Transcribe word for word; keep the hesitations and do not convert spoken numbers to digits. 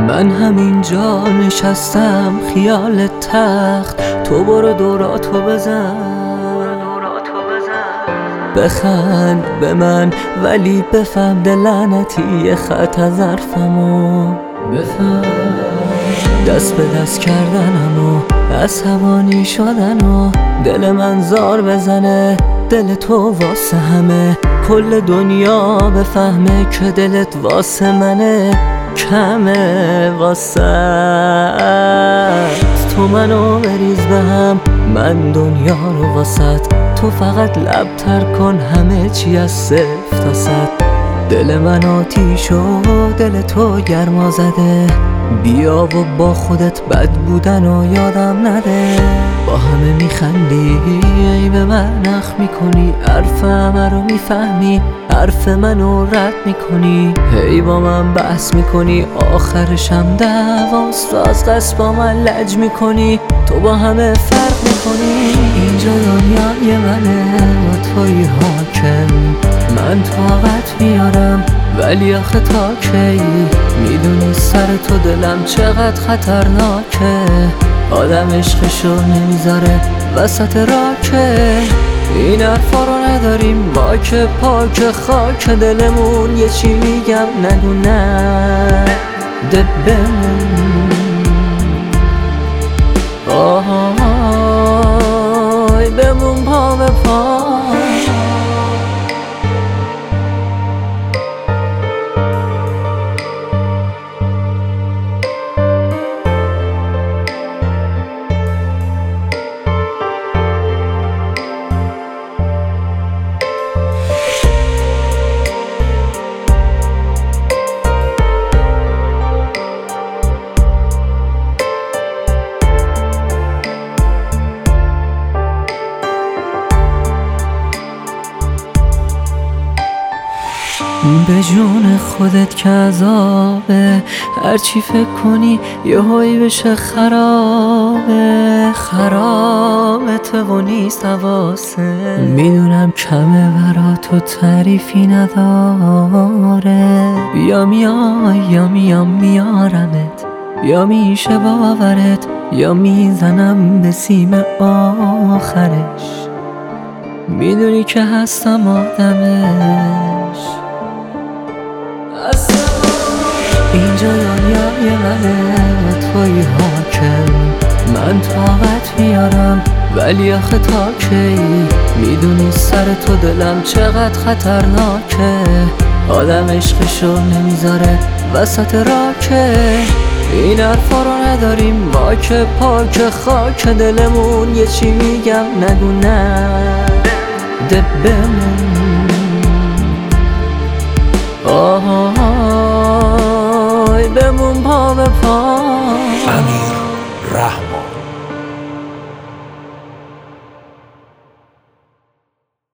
من همینجا نشستم خیال تخت، تو برو دوراتو بزن، بخند به من ولی بفهم لعنتی خط از حرفمو بفهم. دست به دست کردنم و عصبانی شدن و دل من زار بزنه، دل تو واسه همه کل دنیا بفهمه که دلت واسه منه کمه واسه. تو منو بریز به هم، من دنیا رو واسط، تو فقط لب تر کن همه چی از صفر تا صد. دل من آتیش و دل تو گرما زده، بیا و با خودت بد بودن و یادم نده. با همه میخندی ای به من نخ میکنی، حرف همه رو میفهمی حرف منو رد میکنی، هی با من بحث میکنی آخرشم دعواست، از قصد با من لج میکنی، تو با همه فرق میکنی. اینجا دنیای منه و توی حاکم، من طاقت میارم ولی آخه تا کی؟ میدونی سر تو دلم چقدر خطرناکه، آدم عشقشو نمیذاره وسط راکه. این حرفا رو نداریم ما که پاک خاک دلمون، یه چی میگم نگو نه ده بمون. آهای بمون پا به پا. به جون خودت که عذابه، هرچی فکر کنی یه هایی بشه خرابه خرابت و نیست حواسه. میدونم کمه برا تو تعریفی نداره، یا میای یا میام میارمت، یا میشه باورت یا میزنم به سیم آخرش. میدونی که هستم آدمش، اینجا دنیای منه و توی حاکم، من طاقت میارم ولی آخه تا کی؟ میدونی سر تو دلم چقدر خطرناکه، آدم عشقشو نمیذاره وسط راکه. این حرفا رو نداریم ما که پاک خاک دلمون، یه چی میگم نگو نه ده بمون.